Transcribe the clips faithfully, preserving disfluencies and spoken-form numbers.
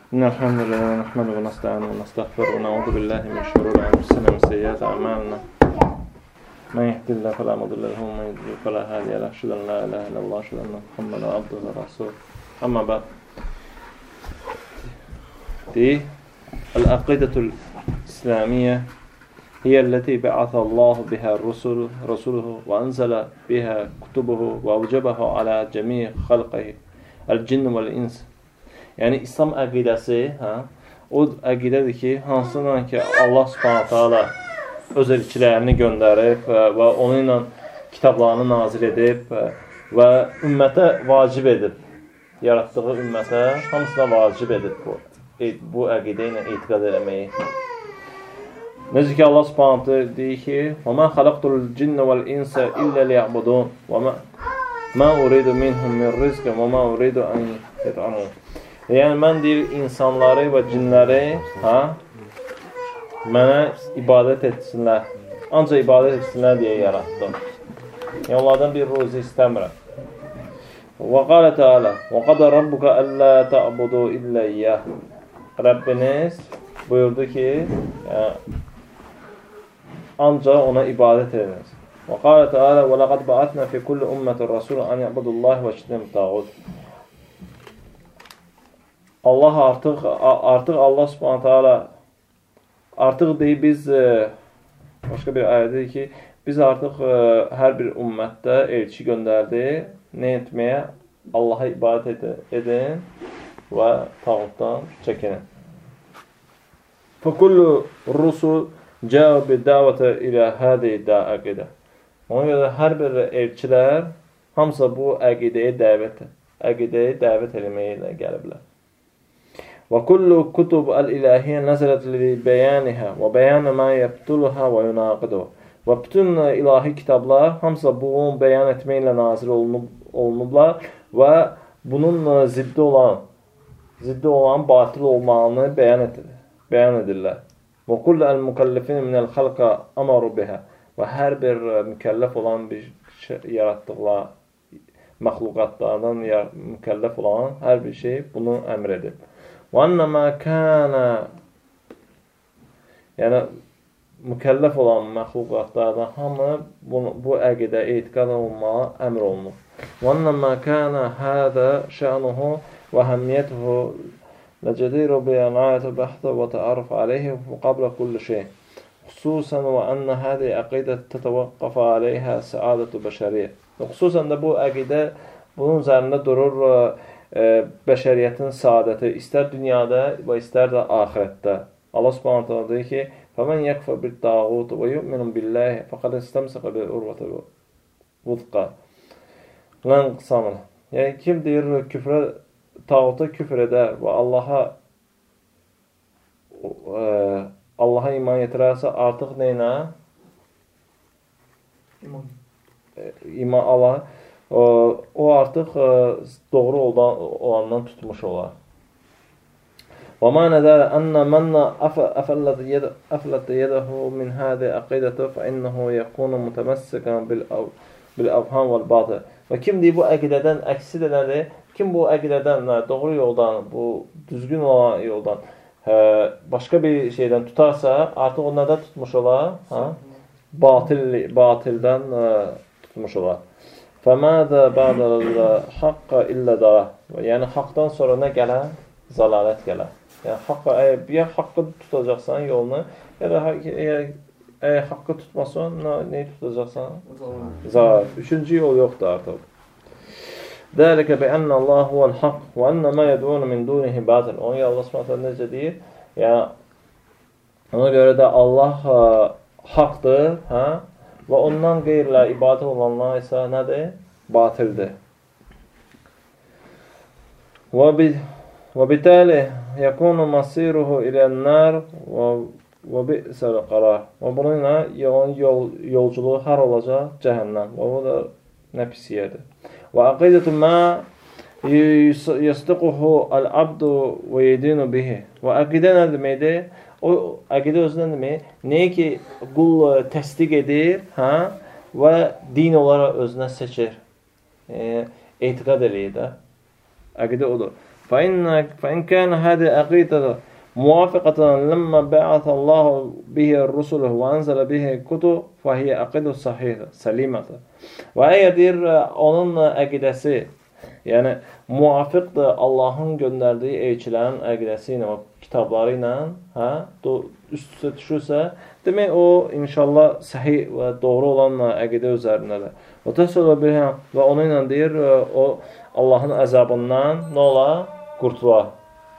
إن الحمد لله نحمده ونستعينه ونستغفره ونعوذ بالله من شرور أنفسنا ومن سيئات أعمالنا من يهد الله فلا مضل له ومن يضلل فلا هادي له أشهد أن لا إله إلا الله أشهد أن محمدا عبده ورسوله أما بعد دي العقيدة الإسلامية هي التي بعث الله بها الرسل رسوله وأنزل بها كتبه وأوجبها على جميع خلقه الجن والإنس. Yəni, İslam əqidəsi, hə, o əqidədir ki, hansından ki, Allah subhanahu ta'ala öz elçilərini göndərib və onu ilə kitablarını nazil edib və ümmətə vacib edib, yaratdığı ümmətə hamısına vacib edib bu, bu əqidə ilə etiqad eləməyi. Necə ki, Allah subhanahu ta'ala deyir ki, وَمَا خَلَقْتُ الْجِنَّ وَالْإِنْسَ إِلَّا لِيَعْبُدُونَ وَمَا أُرِيدُ مِنْهُمْ مِنْ رِزْقٍ وَمَا أُرِيدُ أَنْ يَطْعِمُونَ. Yəni, mən deyir, insanları və cinləri hə, mənə ibadət etsinlər, ancaq ibadət etsinlər deyə yaratdım. Yəni, onlardan bir ruzi istəmirəm. Və qalə Teala, və qadə rabbuka əllə ta'budu illə iyyah. Rəbbiniz buyurdu ki, yəni, ancaq ona ibadət ediniz. Və qalə Teala, və ləqəd bəətnə fi kulli ümmətin rəsulun an ya'budullahi və şidnəm tağud. Allah artıq, artıq Allah subhanahu ta'ala artıq deyib biz, başqa bir ayədir ki, biz artıq hər bir ümmətdə elçi göndərdi, nə etməyə? Allaha ibadət edin və tağutdan çəkinin. فَكُلُّ الرُّسُلُ جَاءُوا بِالدَّعْوَةِ إِلَى هَذِهِ الْعَقِيدَةِ. Ona görə hər bir elçilər hamısı bu əqidəyə dəvət, əqidəyə dəvət eləməyə ilə gəliblər. وَكُلُّ كُتُبُ الْإِلَهِيَّ نَزَلَتْ لِبَيَانِهَا وَبَيَانَ مَا يَبْتُلُهَا وَيُنَاقِدُهَا. Və bütün ilahi kitablar hamısı bunu bəyan etməklə nazil olunub, olunublar və bunun ziddi olan, ziddi olan batıl olmağını bəyan, edir, bəyan edirlər. وَكُلُّ الْمُكَلِّفِينَ مِنَ الْخَلْقَ أَمَرُوا بِهَا. Və hər bir mükəlləf olan bir şey, yaratdıqlar, məxluqatlardan mükəlləf olan hər bir şey bunu əmr edib. وَأَنَّمَا كَانَ, yəni mükəlləf olan məxluqatlardan hamı bu, bu əqidə etiqad olunmağa əmr olunur. وَأَنَّمَا كَانَ هَذَا شَأْنُهُ وَهَمِّيَتُهُ لَجَدِيرُ بِيَنَايَةُ بَحْثَ وَتَعَرُفَ عَلَيْهِ قَبْلَ كُلِّ شَيْءٍ خُصُوصًا وَأَنَّ هَذِهِ عَقِيدَةٌ تَتَوَقَّفُ عَلَيْهَا سَعَادَةُ بَشَرِيَّةٍ. Xüsusən də bu əqidə bunun üzərində durur e, bəşəriyyətin saadəti, istər dünyada və istər də axirətdə. Allah subhanahu ta'ala deyir ki, فَمَنْ يَكْفَ بِالْتَاغُوتِ وَيُؤْمِنُ بِاللَّهِ فَقَدْ اسْتَمْسَكَ بِالْعُرْوَةِ الْوُثْقَى. Lan qısamın. Yəni, kim deyir, küfrə, tağuta küfr edər və Allaha e, Allaha iman yetirərsə, artıq neynə? İman. E, iman Allah. O, o artıq e, doğru olan, olandan tutmuş olar. وَمَا نَدَارَ أَنَّ مَنَّ أَفْلَتَ يَدَهُ مِنْ هَذِهِ عَقِيدَةُ فَإِنَّهُ يَكُونُ مُتَمَسِّكًا بِالْأَوْهَامِ وَالْبَاطِلِ. Və kim deyir, bu əqidədən əksi də nədir? Kim bu əqidədən, doğru yoldan, bu düzgün olan yoldan hə, başqa bir şeydən tutarsa, artıq o nədə tutmuş olar? Ha? Batil, batildən ə, tutmuş olar. فَمَاذَا بَعْدَ الْحَقَّ إِلَّا دَرَى. Yəni, haqdan sonra nə gələr? Zalalət gələr. Yəni, haqqa, əgər, ya haqqı tutacaqsan yolunu, ya da əgər, əgər haqqı tutmasan, neyi tutacaqsan? Zalalət. Üçüncü yol yoxdur artıq. ذَلِكَ بِأَنَّ اللّٰهُ هُوَ الْحَقِّ وَأَنَّ مَا يَدْعُونَ مِنْ دُونِهِ بَاطِلٌ. Onu Allah Subhanahu necə deyir? Yəni, ona görə də Allah ə, haqdır, hə? Və ondan qeyrlə ibadət olanlar isə nədir? Batildir. وَبِتَالِ يَكُونُ مَصِيرُهُ إِلَى النَّارِ وَبِئْسَ الْقَرَارِ. Və bununla yol, yolculuğu har olacaq? Cəhənnəm. Və bu da nə pis yerdir. وَعَقِيدَةُ مَا يَسْتِقُهُ الْعَبْدُ وَيَدِينُ بِهِ. Və əqidə nə deməkdir? O əqidə özündən demək, nəyə ki, qul təsdiq edir, hə? Və din olaraq özünə seçir. E, etiqad eləyir də. Əqidə odur. فإن فإن كان هذه عقيدة موافقة لما بعث الله به الرسل وأنزل به الكتب فهي عقيدة صحيحة سليمة. Və əgər deyir, onun əqidəsi, yəni muvafiqdir Allahın göndərdiyi elçilərin əqidəsi ilə, o kitabları ilə, hə, üst-üstə düşürsə, demək o, inşallah, səhih və doğru olan əqidə üzərindədir. O təsəvvür bir, və onu ilə deyir, o Allahın əzabından nə olar? Qurtular.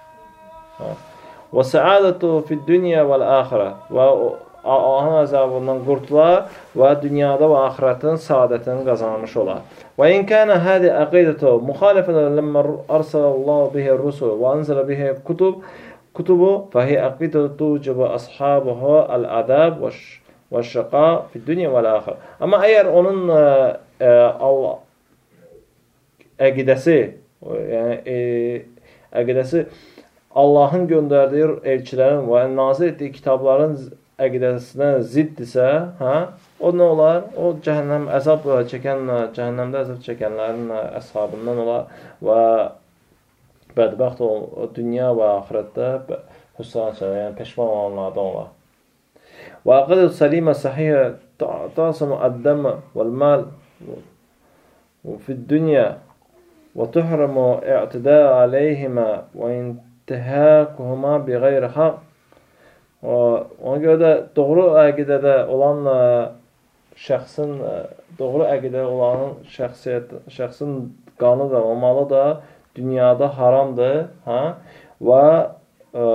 Və səadətu fid-dünya vəl-əxirə, və Allahın əzabından qurtular və dünyada və axirətin saadətini qazanmış olar. Və in kana hadi aqidatu mukhalifatan lamma arsalallahu bihi ar-rusul və anzala bihi kutub kutubu fa hiya aqidatu tujibu ashabahu al-adab və şaqa fi dunya və al-axirə. Amma əgər onun e, Allah əqidəsi, yəni e, əqidəsi Allahın göndərdiyi elçilərin və nazil etdiyi kitabların əqidəsinə ziddirsə, hə, o nə olar? O cəhənnəm əzab çəkən, cəhənnəmdə əzab çəkənlərin əshabından olar və bədbəxt o, o dünya və axirətdə hüsran çəkən, yəni peşman olanlardan olar. Və əqidə səlimə səhiyyə ta'samu əd-dəmə vəl-mal fid-dünya və tuhramu i'tidə aleyhimə və intihâkuhuma bi qeyri haqq. Ona görə də doğru əqidədə olan şəxsin, doğru əqidədə olan şəxsiyyət, şəxsin qanı da, o malı da dünyada haramdır, hə? Və ə,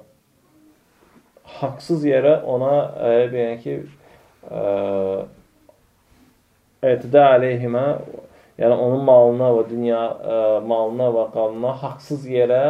haqsız yerə ona yəni ki, etidə əleyhimə, yəni onun malına və dünya ə, malına və qanına haqsız yerə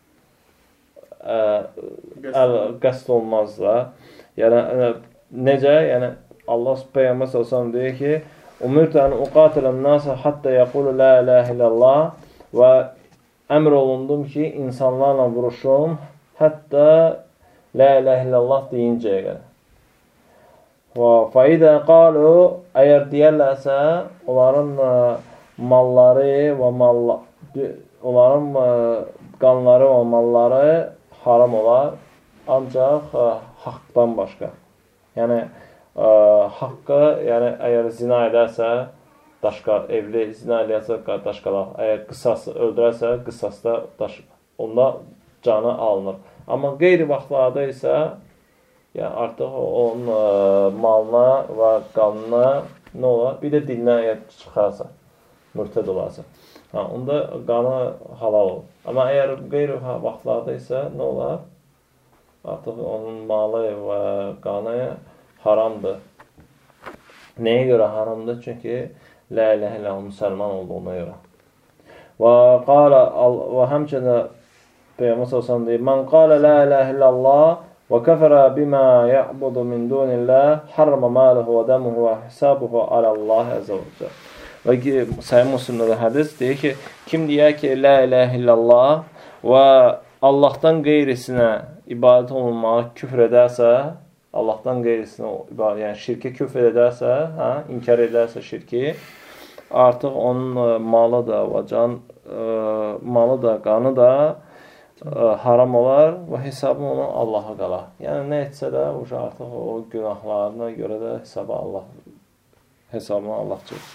qəsd olmaz da. Yəni, necə? Yəni, Allah Peyğəmbər sallallahu deyir ki, Umirtu ən uqatilən nasa hatta yaqulu la ilahe illallah və əmr olundum ki, insanlarla vuruşum hətta la ilahe illallah deyincəyə qədər. Və faidə qalu, əgər deyərlərsə, onların malları və malla, onların qanları və malları haram olar, ancaq ə, haqqdan başqa. Yəni, ə, haqqı, yəni, əgər zina edərsə, daşqa, evli zina edərsə, daşqalaq. Əgər qısas öldürərsə, qısasda daş, onda canı alınır. Amma qeyri vaxtlarda isə, yəni, artıq onun ə, malına və qanına nə olar? Bir də dilinə əgər çıxarsa, mürtəd olarsa. Ha, onda qanı halal olur. Amma əgər qeyri vaxtlarda isə nə olar? Artıq onun malı və qanı haramdır. Nəyə görə haramdır? Çünki la ilahe illallah müsəlman olduğuna görə. Və qala və həmçində Peyğəmbər sallallahu əleyhi deyir: "Men qala la ilahe illallah və kafara bima ya'budu min dunillah, harrama maluhu və damuhu və hisabuhu ala Allah azza və cəllə." Və Səhih Müslimdə də hədis deyir ki, kim deyər ki, la ilahe illallah və Allahdan qeyrisinə ibadət olunmağa küfr edərsə, Allahdan qeyrisinə ibadət, yəni şirkə küfr edərsə, hə, inkar edərsə şirki, artıq onun malı da və can, ə, malı da, qanı da ə, haram olar və hesabı onu Allaha qalar. Yəni nə etsə də artıq o günahlarına görə də hesabı Allah, hesabını Allah çəkir.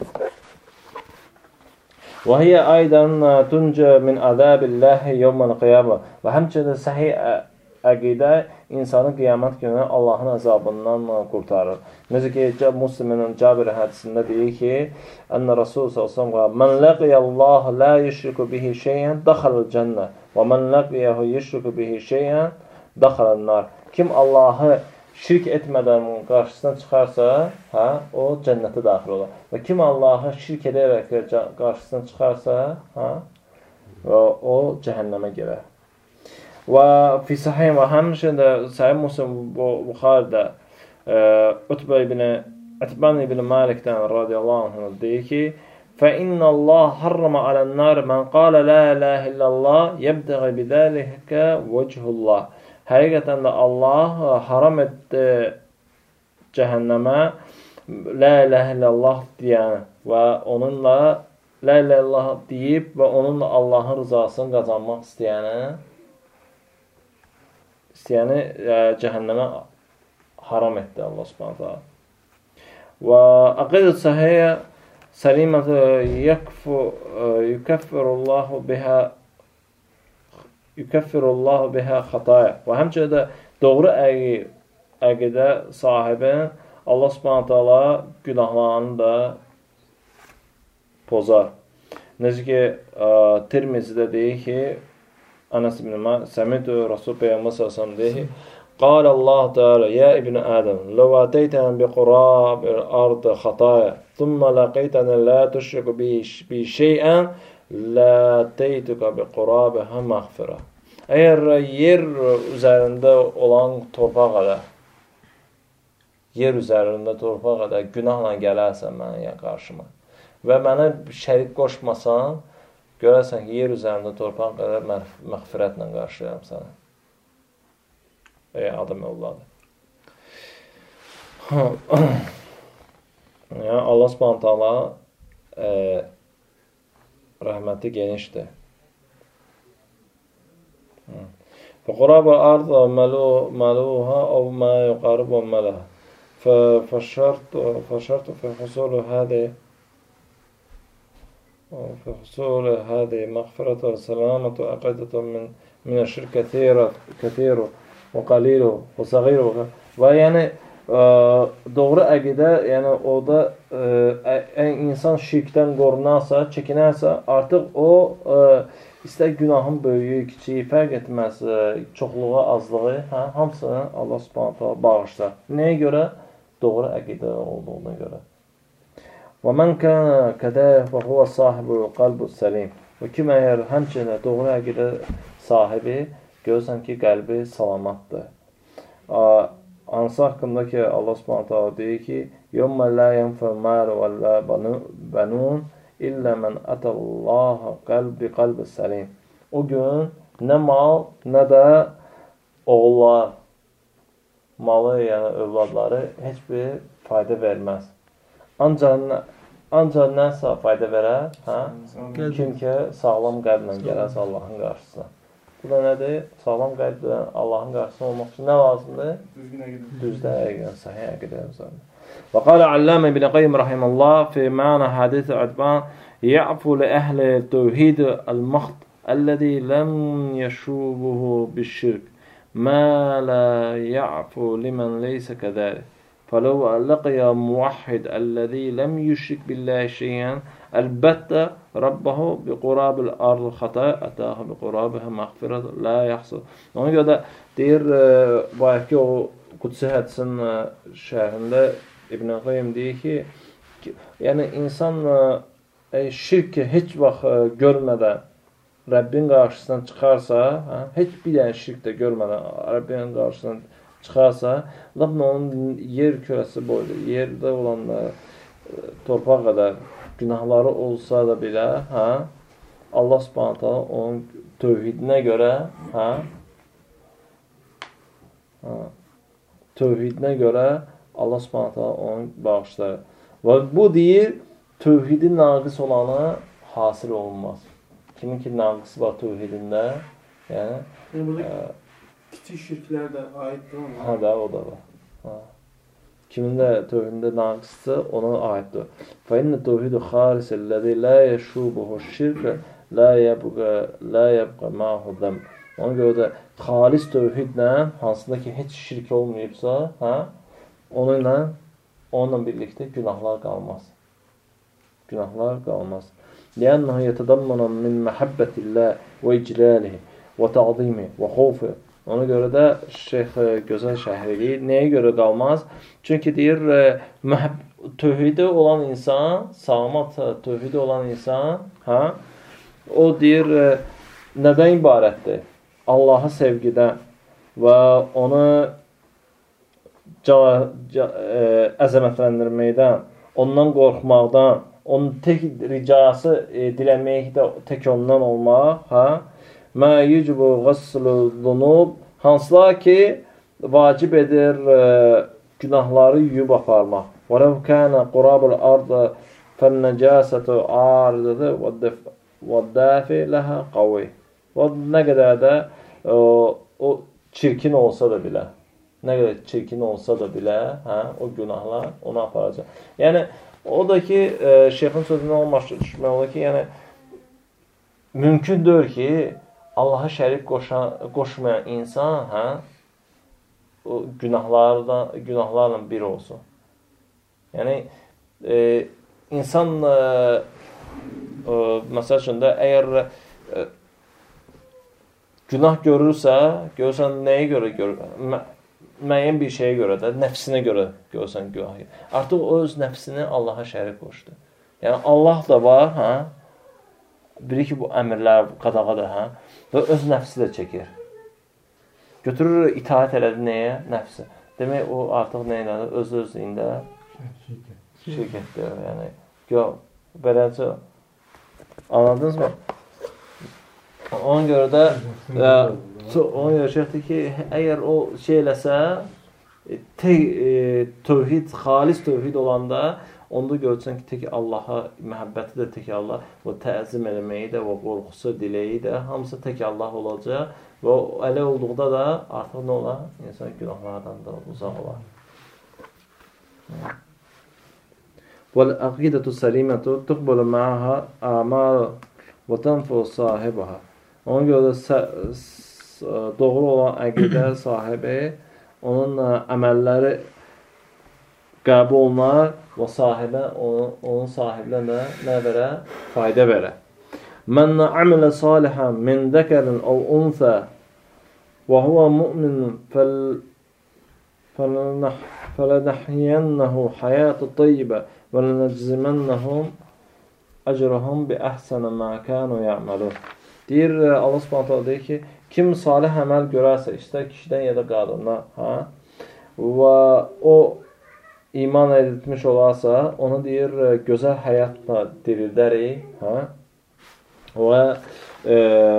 Və hiyə aydan tuncə min əzəbilləhi yevməl qiyamə. Və həmçinin səhih əqidə insanı qiyamət günü Allahın əzabından qurtarır. Necə ki, Müslimin Cabir hədisində deyir ki, Ənə Rasul sallallahu əleyhi və səlləm "Mən laqiyallahu la yushriku bihi şey'ən daxalal cənnə və mən laqiyahu yushriku bihi şey'ən daxalan nar." Kim Allahı şirk etmədən qarşısına çıxarsa, hə, o cənnətə daxil olar. Və kim Allahı şirk edərək qarşısına çıxarsa, hə, o cəhənnəmə girər. Və fi sahih və həmçində Səhih Müslim Buxaridə Utbə ibn Utban ibn Malikdən radiyallahu anh deyir ki, فَإِنَّ اللّٰهَ حَرَّمَ عَلَى النَّارِ مَنْ قَالَ لَا إِلَهَ إِلَّا اللّٰهِ يَبْتَغِ بِذَلِكَ وَجْهُ اللّٰهِ. Həqiqətən də Allah haram etdi cəhənnəmə la ilahe illallah deyən və onunla la ilahe illallah deyib və onunla Allahın rızasını qazanmaq istəyəni istəyəni e, cəhənnəmə haram etdi Allah Subhanahu taala. Və aqidə sahihə səlimətə yukəffirullahu biha yukəffirullahu biha xataya. Və həmçinin də doğru əqidə sahibinin Allah Subhanahu taala günahlarını da pozar. Necə ki, Tirmizidə deyir ki, Anas ibn Malik Səmidu Rasul Peyğəmbər sallallahu əleyhi və səlləm deyir ki, قال الله تعالى يا ابن آدم لو أتيتنا بقراب الأرض خطايا ثم لقيتنا لا تشرك بي شيئا لأتيتك بقرابها مغفرة. Əgər yer üzərində olan torpaq qədər, yer üzərində torpaq qədər günahla gələrsən mənə qarşıma və mənə şərik qoşmasan, görərsən ki, yer üzərində torpaq qədər məğfirətlə qarşılayam sənə. Ey adam evladı. Yəni, Allah Subhanahu taala e, rəhməti genişdir. فقراب الأرض ملوها أو ما يقارب ملها فشرط فشرط في حصول هذه في حصول هذه مغفرة وسلامة عقيدة من من الشرك كثيرة كثير وقليل وصغير və yəni doğru əqidə, yəni orada ə, insan şirkdən qorunarsa, çəkinərsə, artıq o ə, istər günahın böyüyü, kiçiyi fərq etməz, çoxluğu, azlığı, hə, hamısını Allah Subhanahu taala bağışlar. Nəyə görə? Doğru əqidə olduğuna görə. Və mən kana kadəlik və huwa sahibu qalbus salim. Və kim əgər həmçinin doğru əqidə sahibi, görürsən ki, qəlbi salamatdır. Hansı haqqında ki, Allah Subhanahu taala deyir ki, "Yawma la yanfa'u malu və la banun illə mən atallaha qalbi qalbi salim." O gün nə mal, nə də oğullar, malı, yəni övladları heç bir fayda verməz. Ancaq ancaq nəsə fayda verər, hə? Kim ki sağlam qəlblə gələrsə Allahın qarşısına. Bu da nədir? Sağlam qəlblə Allahın qarşısında olmaq üçün nə lazımdır? Düzgün əqidə. Düzgün əqidə, sahih əqidə lazımdır. Və qala Allama İbn Qayyim rahimehullah fi ma'na hadis Udban ya'fu li ahli tevhid al-maht alladhi lam yashubuhu bish-shirk ma la ya'fu liman laysa kadhalik. فلو لقي موحد الذي لم يشرك بالله شيئا البتة ربه بقراب الأرض خطأ أتاه بقرابها مغفرة لا يحصل. Ona görə də deyir, bayaqki o Qudsi hədisin şərhində İbn Qayyim deyir ki, yəni insan e, şirki heç vaxt görmədən Rəbbin qarşısına çıxarsa, hə, heç bir dənə şirk də görmədən Rəbbin qarşısına çıxarsa, lafın onun yer kürəsi boyda, yerdə olan e, torpaq qədər günahları olsa da belə, hə, Allah Subhanahu taala onun tövhidinə görə, hə, hə, tövhidinə görə Allah Subhanahu taala onu bağışlar. Və bu deyir, tövhidi naqis olanı hasil olunmaz. Kimin ki naqisi var tövhidində, yəni, yəni kiçik şirklər də aiddir ona. Hə də, o da var. Ha. Kimin də tövhidində naqisdir, ona aiddir. Fa inna tövhidu xalisəl-ləzi la yashubuhu şirk la yabqa la yabqa ma'hu zam. Ona görə də xalis tövhidlə, hansında ki heç şirk olmayıbsa, hə, onunla onunla birlikdə günahlar qalmaz. Günahlar qalmaz. Li'annahu yetadammanu min mahabbatillah və iclalihi və ta'zimihi və xawfihi. Ona görə də Şeyx gözəl şərh edir. Nəyə görə qalmaz? Çünki deyir, tövhidi olan insan, salamat tövhidi olan insan, hə, o deyir, nədən ibarətdir? Allahı sevgidən və onu əzəmətləndirməkdən, ondan qorxmaqdan, onun tək ricası diləmək də tək ondan olmaq, hə? Mə yucibu ğəslu zunub, hansılar ki, vacib edir e, günahları yuyub aparmaq. Və ləv kənə qurabul ardı fənnəcəsətü aridədə və dəfi ləhə qavi. Və nə qədər də o, o çirkin olsa da bilə, nə qədər çirkin olsa da bilə, hə, o günahlar onu aparacaq. Yəni, o da ki, e, şeyxin sözündən olmaşdır düşmək olur ki, yəni, mümkün deyil ki, Allaha şərik qoşan, qoşmayan insan, hə, o günahlarla, günahlarla bir olsun. Yəni, e, insan, e, e, məsəl üçün də, əgər e, günah görürsə, görürsən nəyə görə görür? Mə müəyyən bir şeyə görə də, nəfsinə görə görürsən günahı. Artıq o öz nəfsini Allaha şərik qoşdu. Yəni, Allah da var, hə? Biri ki, bu əmirlər, qadağadır, hə? Və öz nəfsi də çəkir. Götürür, itaət elədi nəyə? Nəfsi. Demək, o artıq nə elədi? Öz-özlüyündə şirkətdir. Yəni, yox, beləcə, anladınız mı? Ona görə də ə, ona görə şeyxdir ki, əgər o şey eləsə, tək, e, tövhid, xalis tövhid olanda, onda görürsən ki, tək Allaha, məhəbbəti də tək Allah, və təzim eləməyi də, və qorxusu, diləyi də, hamısı tək Allah olacaq və elə olduqda da artıq nə olar? İnsan günahlardan da uzaq olar. وَالْأَقِيدَةُ سَلِيمَةُ تُقْبَلُ مَعَهَا أَعْمَالُ وَتَنْفُ صَاحِبَهَا. Ona görə də doğru olan əqidə sahibi, onun əməlləri qəbul olunar və sahibə, onun, onun sahiblərinə nə verər? Fayda verər. Mən əmələ salihən min dəkərin əv unsə və huvə mü'min fələnəhiyyənnəhu həyatı tayyibə və lənəczimənnəhum əcrəhum bi əhsənə mə kənu yə'məlun. Deyir, Allah Subhanahu deyir ki, kim salih əməl görərsə, istər kişidən ya da qadından, hə? Və o iman edilmiş olarsa, onu deyir, gözəl həyatla dirildərik, hə? Və e,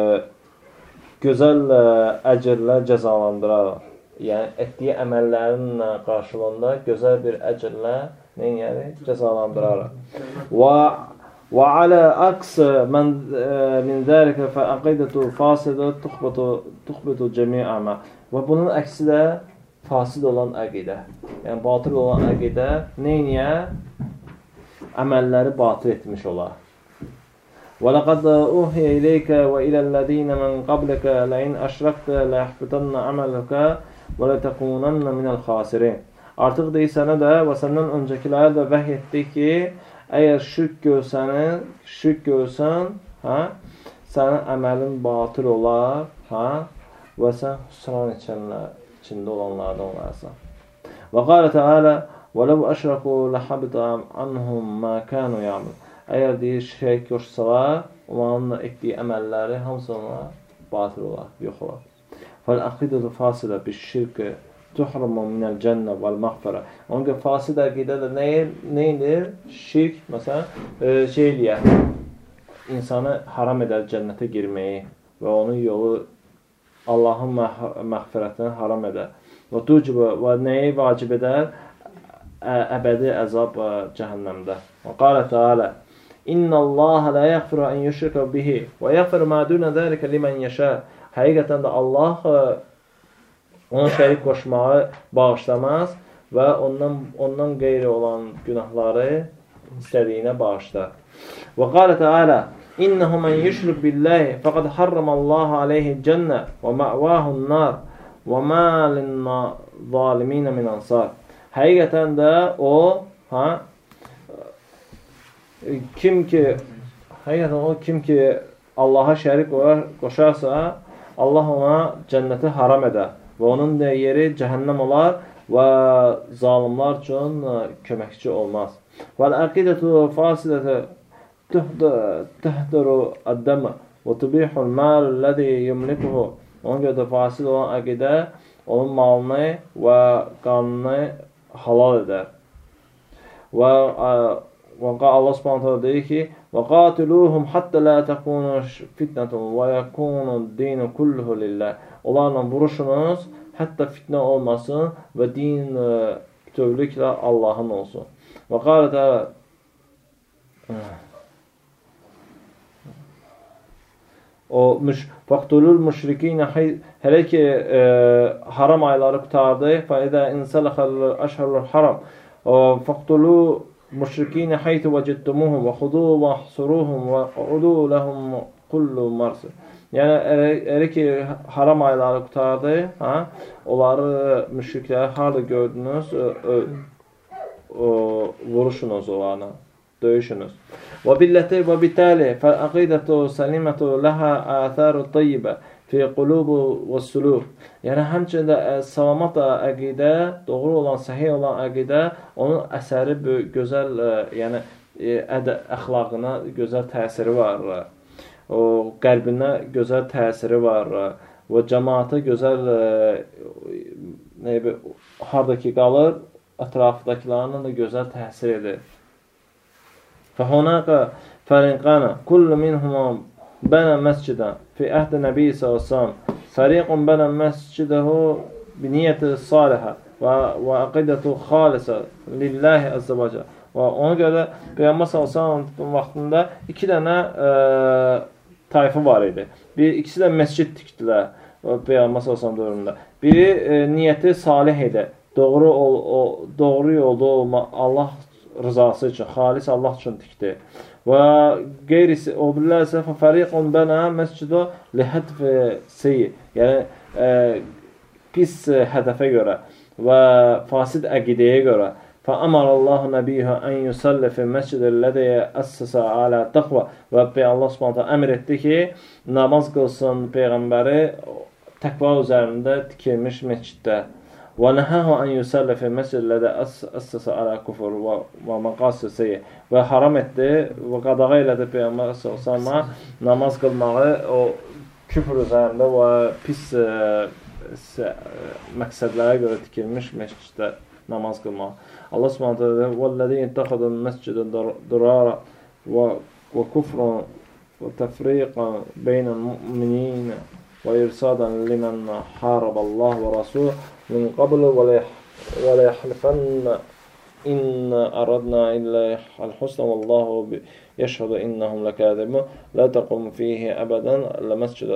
gözəl əcrlə cəzalandıraraq. Yəni, etdiyi əməllərin qarşılığında gözəl bir əcrlə neyini? Cəzalandıraraq. Və وعلى عكس من من ذلك فعقيدة فاسدة تخبط تخبط جميع ما. Və bunun əksi də fasid olan əqidə. Yəni batıl olan əqidə neyniyə? Əməlləri batıl etmiş olar. وَلَقَدْ أُوحِيَ إِلَيْكَ وَإِلَى الَّذِينَ مِنْ قَبْلِكَ لَئِنْ أَشْرَكْتَ لَيَحْبَطَنَّ عَمَلُكَ وَلَتَكُونَنَّ مِنَ الْخَاسِرِينَ. Artıq deyir sənə də və səndən öncəkilərə də vəhy etdi ki, əgər şirk görsənin, şirk görsən, hə, sənin əməlin batıl olar, hə, və sən hüsran içində olanlardan olarsan. Və qalə Teala: وَلَوْ أَشْرَكُوا لَحَبِطَ عَنْهُمْ مَا كَانُوا يَعْمَلُونَ. Əgər deyir, şirk qoşsalar, onların etdiyi əməlləri hamısı ona batıl olar, yox olar. فَالْأَقِيدَةُ فَاسِدَةٌ بِالشِّرْكِ tuhramu minəl cənnə vəl məğfərə. Onun görə fasid əqidə də neydir? Şirk, məsələn, e, şey eləyər, insanı haram edər cənnətə girməyi və onun yolu Allahın məğfərətini haram edər. Və tucibə və nəyi vacib edər? Əbədi əzab cəhənnəmdə. Və qalə Teala: İnnəllaha la yəğfiru ən yüşrikə bihi və yəğfiru mə dunə zəlikə limən yəşə. Həqiqətən də Allah ona şərik qoşmağı bağışlamaz və ondan, ondan qeyri olan günahları istədiyinə bağışlar. Və qalə Teala: İnnehu men yüşrik billahi fəqad harramallahu aleyhi cənnə və mə'vahun nar və mə linnəzaliminə min ansar. Həqiqətən də o, ha, kim ki, həqiqətən o kim ki Allaha şərik qoşarsa, Allah ona cənnəti haram edər və onun yeri cəhənnəm olar və zalimlar üçün köməkçi olmaz. Vəl-əqidətü fasidətə təhdiru əd-dəmə və tubihul məl-ləzi yumlikuhu. Ona görə də fasid olan əqidə onun malını və qanını halal edər. Və Allah Subhanahu deyir ki: "Və qatiluhum hatta la takunu fitnetun və yakunu dinu kulluhu lillah." Onlarla vuruşunuz, hətta fitnə olmasın və din bütövlüklə Allahın olsun. Və qalə Teala: O faqtulul müşrikin hələ ki e, haram ayları qutardı. Fəidə insələxəl əşhərul haram. O faqtulu müşrikin haythu vəcəddumuhum və xudu və hsuruhum və qudu ləhum kullu marsı. Yəni elə ki haram ayları qutardı, ha? Onları müşrikləri harda gördünüz? Ö, ö, o, vuruşunuz onlarla, döyüşünüz. Və billəti və bitəli fəl-əqidətu səlimətu ləhə ətəru tayyibə fi qulubu və sulub. Yəni həmçində salamat əqidə, doğru olan, səhih olan əqidə, onun əsəri gözəl, yəni ədə, əxlaqına gözəl təsiri var. O qəlbinə gözəl təsiri var və cəmaata gözəl nə bi hardakı qalır, ətrafdakilərlə də gözəl təsir edir. Fəhunaqə fərinqana kullu minhum bana məscidən fi əhd Nəbi sallallahu əleyhi və səlləm fəriqun bana məscidəhu bi niyyəti salihə və və əqidətu xalisə lillahi əzzə və cəl. Və ona görə Peyğəmbər sallallahu əleyhi və səlləm vaxtında iki dənə e, tayfı var idi. Bir ikisi də məscid tikdilər Peyğəmbər sallallahu əleyhi və səlləm dövründə. Biri e, niyyəti salih idi. Doğru ol, o doğru yolda olma, Allah rızası üçün, xalis Allah üçün tikdi. Və qeyrisi o birlər isə fəriqun bana məscidə lihədf seyyi. Yəni e, pis hədəfə görə və fasid əqidəyə görə. Fəəmərəllahu nəbiyyəhə ən yusalli fi məscidə lədiyə əssəsə alə təqva. Və Allah Subhanahu əmr etdi ki, namaz qılsın Peyğəmbəri təqva üzərində tikilmiş məsciddə. Və nəhəhu ən yusalli fi məscidə lədə əssəsə alə küfür və məqası seyyi. Və haram etdi və qadağa elədi Peyğəmbər sallallahu əleyhi və səlləm namaz qılmağı o küfür üzərində və pis ə, məqsədlərə görə tikilmiş məsciddə namaz qılmaq. Allah Subhanahu taala "Vellezîne ittehadu mesciden dirara ve kufran ve tefriqan beynel mu'minin ve irsadan limen haraballah ve rasul min qabl ve la yahlifan in aradna illa al-husna vallahu yashhadu innahum lakadibun la taqum fihi abadan la masjida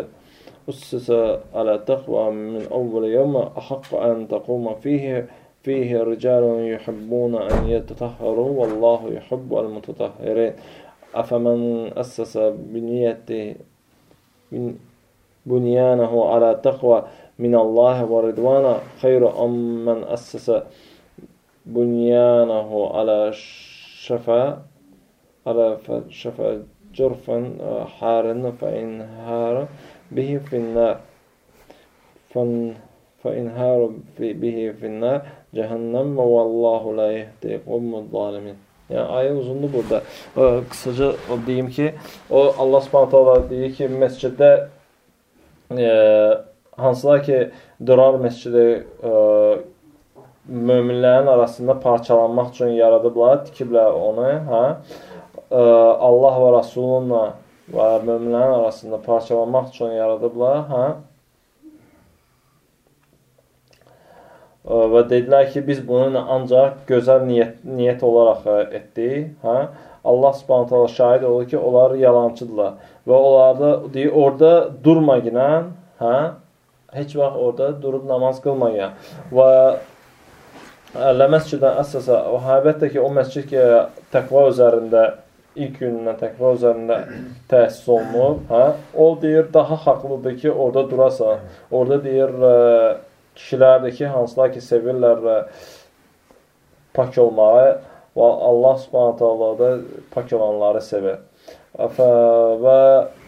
أسس على التقوى من أول يوم أحق أن تقوم فيه فيه رجال يحبون أن يتطهروا والله يحب المتطهرين أفمن أسس بنيته بنيانه على التقوى من الله ورضوانه خير أم من أسس بنيانه على شفا على شفا جرف حار فإنهار به في النار فإنهار به في النار cehennem ve vallahu la yehdi qawmuz zalimin. Yəni ayə uzundur burada. O, qısaca o deyim ki, o Allah Subhanahu taala deyir ki, məsciddə e, hansılar ki, durar məscidi e, möminlərin arasında parçalanmaq üçün yaradıblar, tikiblər onu, hə? E, Allah və Rasulunla və möminlərin arasında parçalanmaq üçün yaradıblar, hə? Və dedilər ki, biz bunu ancaq gözəl niyyət, niyyət olaraq etdik. Hə? Allah Subhanahu taala şahid olur ki, onlar yalancıdırlar. Və onlar da deyir, orada durmayan, hə? Heç vaxt orada durub namaz qılmayan. Və Lə məscidən əsəsə, əlbəttə ki, o məscid ki, təqva üzərində, ilk gündən təqva üzərində təsis olunub, hə? O deyir, daha haqlıdır ki, orada durasan. Orada deyir, kişilərdir ki, hansılar ki, sevirlər pak olmağı və Allah Subhanahu taala da pak olanları sevir. Və, və,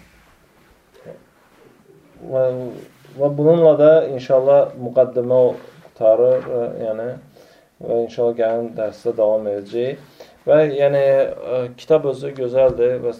və, və bununla da inşallah müqəddimə qutarır, yəni, və inşallah gələn dərsdə davam edəcək. Və yəni, kitab özü gözəldir və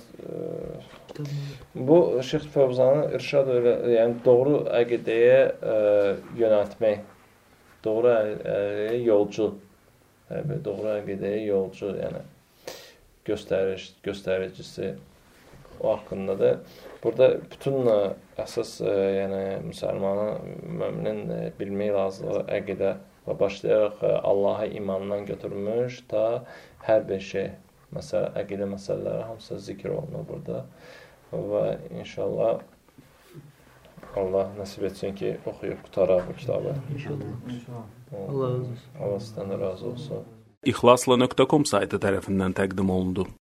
bu Şeyx Fövzanın irşad elə, yəni doğru əqidəyə ə, yönəltmək, doğru əqidəyə yolcu, yəni, doğru əqidəyə yolcu, yəni göstəriş, göstəricisi o haqqındadır. Burada bütün ə, əsas ə, yəni müsəlmanın, müminin bilmək lazım əqidə və başlayaraq Allaha imandan götürmüş ta hər bir şey, məsələ, əqidə məsələləri hamısı zikr olunur burada. Və inşallah Allah nəsib etsin ki, oxuyub qutaraq bu kitabı. İnşallah. Allah razı olsun. Allah sizdən də razı olsun. İxlasla nöqtə com saytı tərəfindən təqdim olundu.